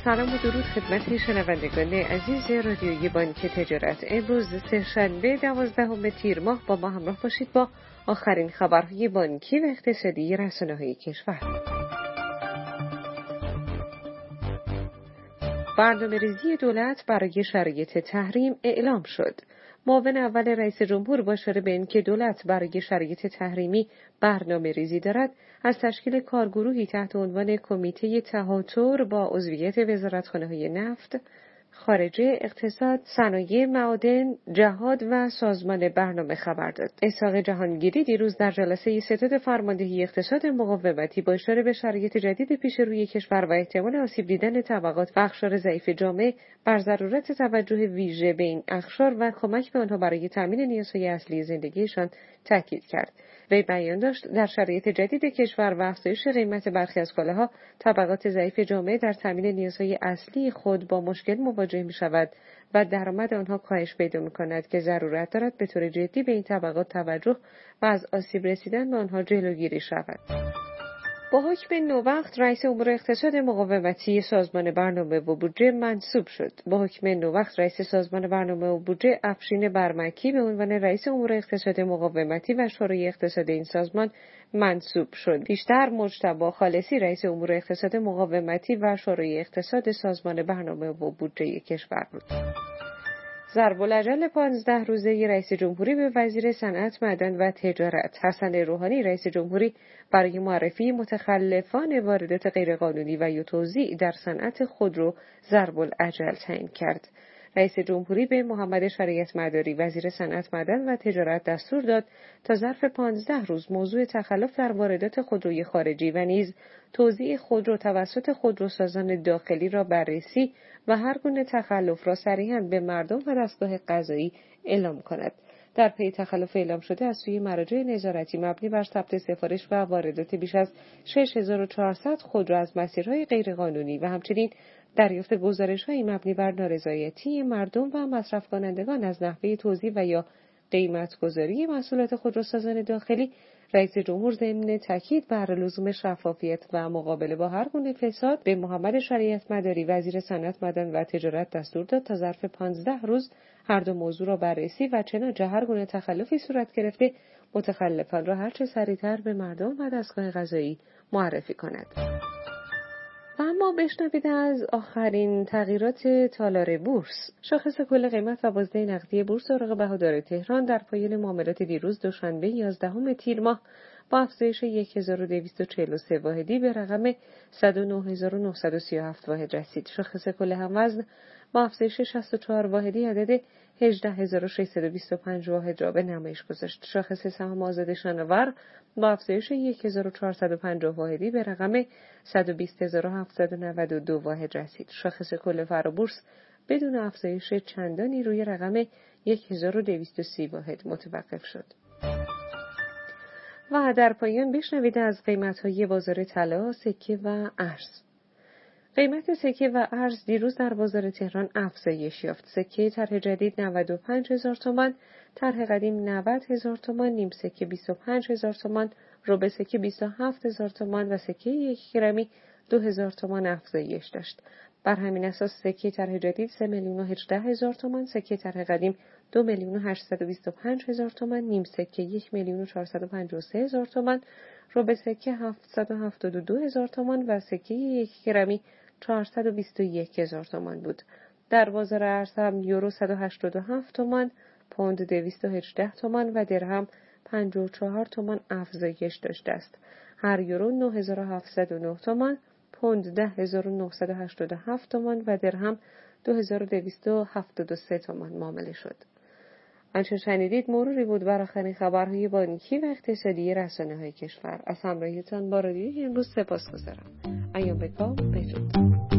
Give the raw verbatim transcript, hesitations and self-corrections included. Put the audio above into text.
سلام و درود خدمت شنوندگان عزیز رادیوی بانک تجارت. امروز سه‌شنبه دوازدهم تیر ماه با ما همراه باشید با آخرین خبرهای بانکی و اقتصادی رسانه‌های کشور. برنامه‌ریزی دولت برای شرایط تحریم اعلام شد. معاون اول رئیس جمهور با اشاره به اینکه دولت برای شرایط تحریمی برنامه‌ریزی دارد، از تشکیل کارگروهی تحت عنوان کمیته تهاتر با عضویت وزارتخانه‌های نفت، خارجه، اقتصاد، صنایع معادن، جهاد و سازمان برنامه خبر داد. اسحاق جهانگیری دیروز در جلسه ستاد فرماندهی اقتصاد مقاومتی با اشاره به شرایط جدید پیش روی کشور و احتمال آسیب دیدن طبقات و اقشار ضعیف جامعه بر ضرورت توجه ویژه به این اقشار و کمک به آنها برای تامین نیازهای اصلی زندگیشان تاکید کرد. وی بیان داشت در شرایط جدید کشور و افزایش قیمت برخی از کالاها، طبقات ضعیف جامعه در تامین نیازهای اصلی خود با مشکل مواجه می شود و درآمد آنها کاهش پیدا می کند که ضرورت دارد به طور جدی به این طبقات توجه و از آسیب رسیدن به آنها جلوگیری شود. با حکم نووقت رئیس امور اقتصاد مقاومتی سازمان برنامه و بودجه منصوب شد. با حکم نووقت رئیس سازمان برنامه و بودجه افشین برمکی به عنوان رئیس امور اقتصاد مقاومتی و شورای اقتصاد این سازمان منصوب شد. پیشتر مجتبی خالصی رئیس امور اقتصاد مقاومتی و شورای اقتصاد سازمان برنامه و بودجه کشور بود. ضرب الاجل پانزده روزه رئیس جمهوری به وزیر صنعت، معدن و تجارت حسن روحانی رئیس جمهوری برای معرفی متخلفان واردات غیرقانونی و یا توزیع در صنعت خودرو ضرب الاجل تعیین کرد. رئیس جمهوری به محمد شریعت مداری وزیر صنعت، معدن و تجارت دستور داد تا ظرف پانزده روز موضوع تخلف در واردات خودروی خارجی و نیز توزیع خودرو توسط خودروسازان داخلی را بررسی و هر گونه تخلف را صریحاً به مردم و دستگاه قضایی اعلام کند. در پی تخلف اعلام شده از سوی مراجع نظارتی مبنی بر ثبت سفارش و واردات بیش از شش هزار و چهارصد خودرو از مسیرهای غیرقانونی و همچنین دریافت گزارش‌های مبنی بر نارضایتی مردم و مصرف کنندگان از نحوه توزیع و یا قیمت‌گذاری محصولات خودروسازان داخلی، رئیس جمهور ضمن تاکید بر لزوم شفافیت و مقابله با هر گونه فساد به محمد شریعت مداری وزیر صنعت، معدن و تجارت دستور داد تا ظرف پانزده روز هر دو موضوع را بررسی و چنانچه هر گونه تخلفی صورت گرفته متخلفان را هرچه سریعتر به مردم و دستگاه قضایی معرفی کند. و اما بشنوید از آخرین تغییرات تالار بورس. شاخص کل قیمت و بازده نقدی بورس اوراق بهادار تهران در پایان معاملات دیروز دوشنبه یازدهم تیر ماه با افزایش یک هزار و دویست و چهل و سه واحدی به رقم صد و نه هزار و نهصد و سی و هفت واحد رسید. شاخص کل هموزن با افزایش شصت و چهار واحدی عدد هجده هزار و ششصد و بیست و پنج واحد را به نمایش گذاشت. شاخص سهام آزاد شناور با افزایش یک هزار و چهارصد و پنجاه واحدی به رقم صد و بیست هزار و هفتصد و نود و دو واحد رسید. شاخص کل فرابورس بدون افزایش چندانی روی رقم یک هزار و دویست و سی واحد متوقف شد. و در پایان بشنوید از قیمت‌های بازار طلا، سکه و ارز. قیمت سکه و ارز دیروز در بازار تهران افزایش یافت. سکه طرح جدید نود و پنج هزار تومان، طرح قدیم نود هزار تومان، نیم سکه بیست و پنج هزار تومان، ربع سکه بیست و هفت هزار تومان و سکه یک گرمی دو هزار تومان افزایش داشت. بر همین اساس سکه طرح جدید سه میلیون و هجده هزار تومان، سکه طرح قدیم دو میلیون و هشتصد و بیست و پنج هزار تومان، نیم سکه یک میلیون و چهارصد و پنجاه و سه هزار تومان، ربع سکه هفتصد و هفتاد و دو هزار تومان و سکه یک گرمی چهارصد و بیست و یک هزار تومان بود. در بازار ارز هم یورو صد و هشتاد و هفت تومان، پوند دویست و هجده تومان و درهم پنجاه و چهار تومان افزایش داشته است. هر یورو نه هزار و هفتصد و نه تومان، پوند ده هزار و نهصد و هشتاد و هفت تومان و درهم دو هزار و دویست و هفتاد و سه تومان معامله شد. آنچه شنیدید مروری بود بر آخرین خبرهای بانکی و اقتصادی رسانه‌های کشور. از همراهیتان با رادیوی امروز سپاسگزارم. ایام بکام بدرود.